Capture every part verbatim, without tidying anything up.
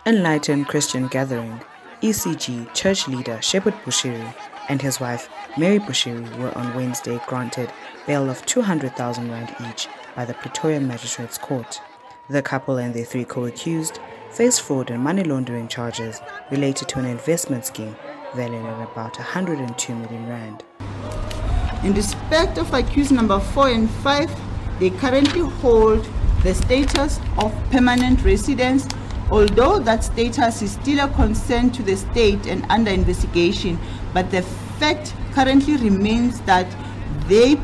Enlightened Christian Gathering, E C G church leader Shepherd Bushiri and his wife Mary Bushiri were on Wednesday granted bail of two hundred thousand rand each by the Pretoria Magistrates Court. The couple and their three co-accused face fraud and money laundering charges related to an investment scheme valued at about one hundred two million rand. In respect of accused number four and five, they currently hold the status of permanent residents, although that status is still a concern to the state and under investigation, but the fact currently remains that they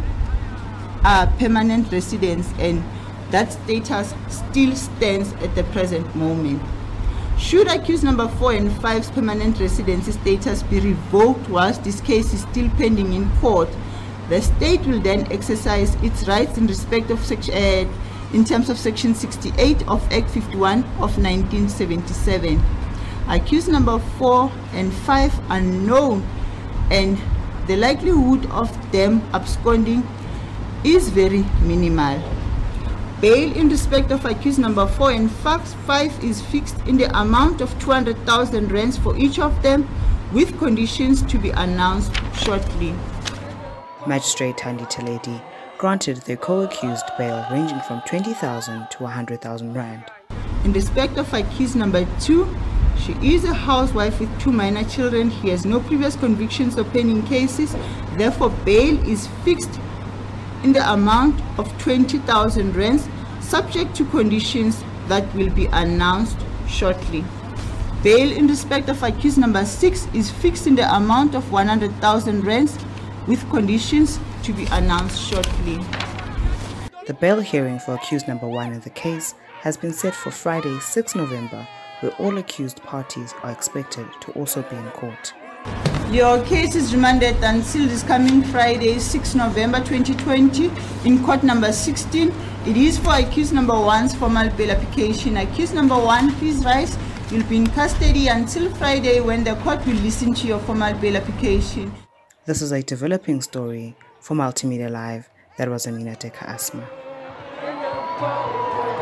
are permanent residents and that status still stands at the present moment. Should accused number four and five's permanent residency status be revoked whilst this case is still pending in court, the state will then exercise its rights in respect of section, uh, in terms of section sixty-eight of Act fifty-one of nineteen seventy-seven. Accused number four and five are known, and the likelihood of them absconding is very minimal. Bail in respect of accused number four and five is fixed in the amount of two hundred thousand rands for each of them, with conditions to be announced shortly. Magistrate Thandi Teledi granted the co-accused bail ranging from twenty thousand to one hundred thousand rand. In respect of accused number two, she is a housewife with two minor children. He has no previous convictions or pending cases. Therefore, bail is fixed in the amount of twenty thousand rands, subject to conditions that will be announced shortly. Bail in respect of accused number six is fixed in the amount of one hundred thousand rands, with conditions to be announced shortly. The bail hearing for accused number one in the case has been set for Friday, sixth November, where all accused parties are expected to also be in court. Your case is remanded until this coming Friday, sixth November twenty twenty, in court number sixteen. It is for accused number one's formal bail application. Accused number one, please rise. You'll be in custody until Friday, when the court will listen to your formal bail application. This is a developing story for Multimedia Live. That was Amina Teka Asma.